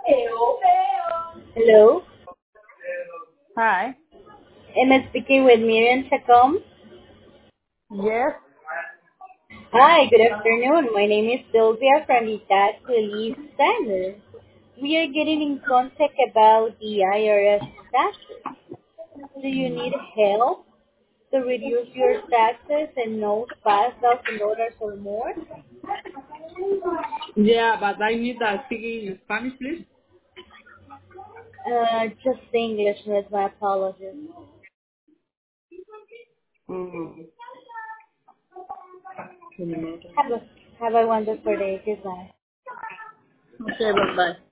Hello, Hi. am I speaking with Miriam Chacom? Yes. Hi, good afternoon. My name is Sylvia from the Tax Relief Center. We are getting in contact about the IRS taxes. Do you need help to reduce your taxes and know $5,000 or more? Yeah, but I need that speaking in Spanish, please. Just English with my apologies. Mm. Have a, have a wonderful day. Goodbye. Okay, bye bye.